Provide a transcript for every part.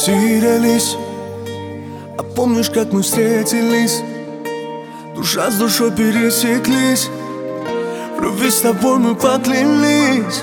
Терялись, а помнишь, как мы встретились? Душа с душой пересеклись, в любви с тобой мы поклялись.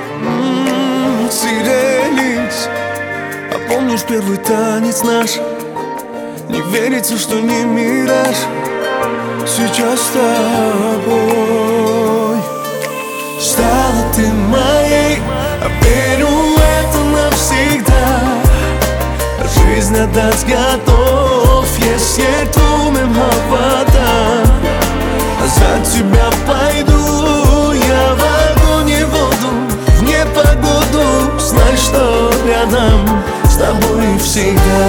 Терялись, а помнишь первый танец наш? Не верится, что не мираж. Сейчас с тобой стала ты моей, а верю в это навсегда. Жизнь отдать готов, если тумим вода. За тебя пойду я в огонь и воду, в непогоду. Знай, что рядом с тобой всегда.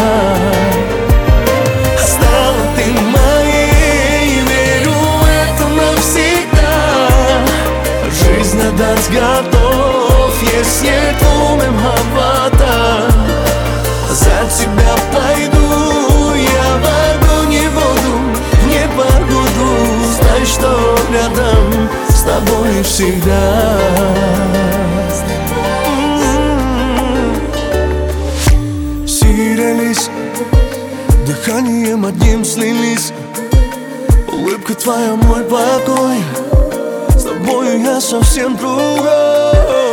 Стала ты моей, верю в это навсегда. Жизнь отдать готов, если тумим вода. За тебя пойду я в огонь и воду, в непогоду. Знай, что рядом с тобой всегда. Терялись, дыханием одним слились. Улыбка твоя мой покой, с тобою я совсем другой.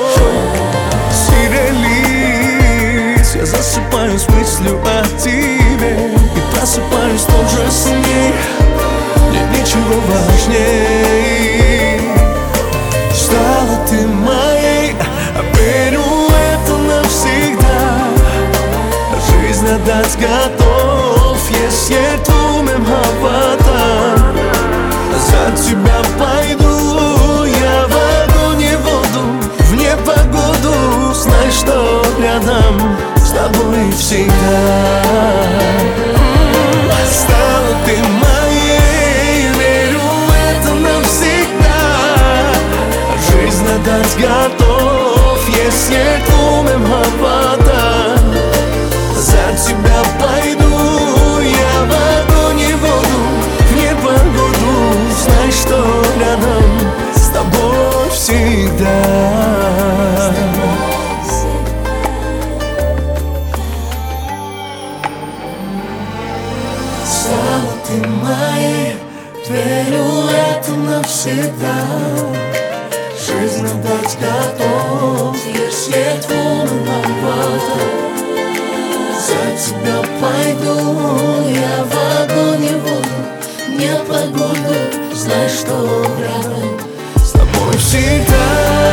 Терялись, я засыпаюсь мыслью о тебе и просыпаюсь тоже с ней. Нет ничего важней. Стала ты моей, а верю в это навсегда. Жизнь отдать готов, если тумим вода. За тебя пойду я в огонь и воду, в непогоду. Знай, что рядом с тобой всегда. Стала ты моей, верю в это навсегда. Жизнь отдать готов, если тумим вода. За тебя пойду я в огонь и воду, в непогоду. Знай, что рядом с тобой всегда. Стала ты моей, верю в это навсегда. Жизнь отдать готов, если тумим вода. За тебя пойду я в огонь и воду, в непогоду. Знай, что рядом с тобой всегда.